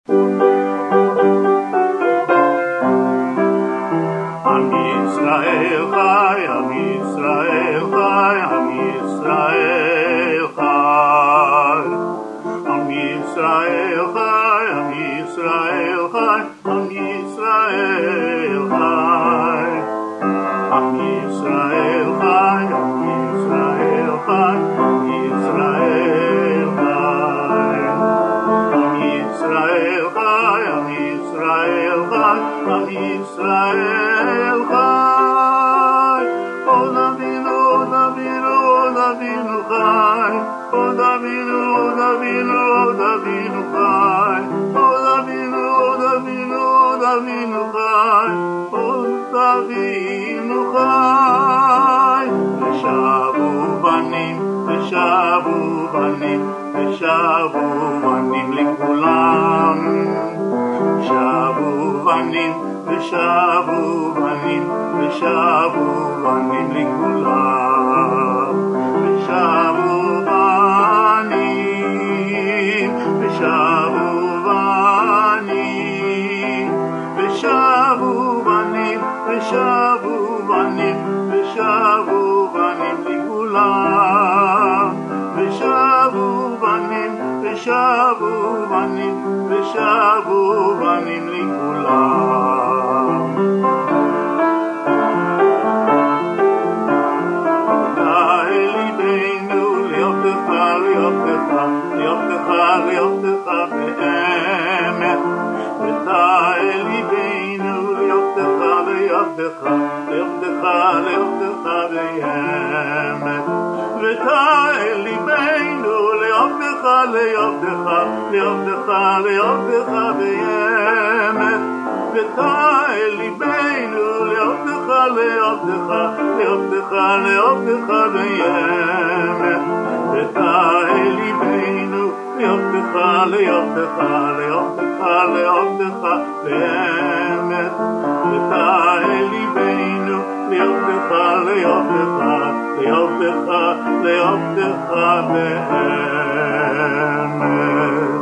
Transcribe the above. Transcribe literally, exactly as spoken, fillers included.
עם ישראל חי, עם ישראל חי, עם ישראל חי. עם ישראל חי, עם ישראל חי, עם ישראל חי. עם ישראל חי, עם ישראל חי, עם ישראל חי. עם ישראל חי, עם ישראל חי, עם ישראל חי. עוד אבינו, עוד אבינו, עוד אבינו חי. עוד אבינו, עוד אבינו, עוד אבינו חי. עוד אבינו, עוד אבינו, עוד אבינו חי. עוד אבינו חי. ושבו בנים, ושבו בנים, ושבו בנים לכולם. שבו בנים, ושבו בנים, ושבו בנים לכולם. ושבו בנים, ושבו בנים, ושבו בנים, ושבו בנים, ושבו בנים לכולם. ושבו בנים, ושבו בנים, ושבו בנים לכולם. ליבנו ליובדך, ליובדך, ליובדך, ליובדך באמת. ותעל ליבנו ליובדך, ליובדך, ליובדך, ליובדך באמת. ותעל ליבנו ליובדך, ליובדך, ליובדך, ליובדך באמת. ותעל ליבנו ליובדך, ליובדך, ליובדך, ליובדך באמת. ותעל ליבנו ליובדך, ליובדך, ליובדך, ליובדך באמת. ותעל ליבנו ליובדך, ליובדך, ליובדך, ליובדך באמת.